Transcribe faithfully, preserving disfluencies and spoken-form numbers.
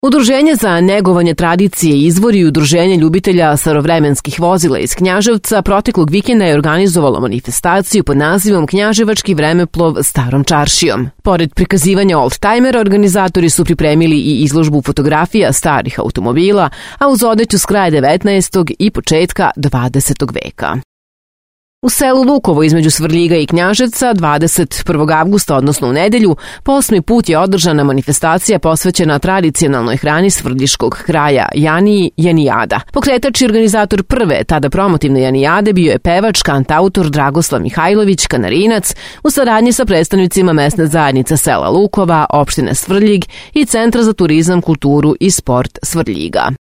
Udruženje za negovanje tradicije Izvor i Udruženje ljubitelja starovremenskih vozila iz Knjaževca proteklog vikenda je organizovalo manifestaciju pod nazivom Knjaževački vremeplov starom čaršijom. Pored prikazivanja oldtimera, organizatori su pripremili i izložbu fotografija starih automobila, a uz odeću s kraja devetnaestog i početka dvadesetog veka. U selu Lukovo između Svrljiga i Knjaževca dvadeset prvog avgusta, odnosno u nedelju, po osmi put je održana manifestacija posvećena tradicionalnoj hrani svrljiškog kraja Janiji Janijada. Pokretač i organizator prve, tada promotivne Janijade, bio je pevač, kantautor Dragoslav Mihajlović, Kanarinac, u saradnji sa predstavnicima mesne zajednice sela Lukova, opštine Svrljig i Centra za turizam, kulturu i sport Svrljiga.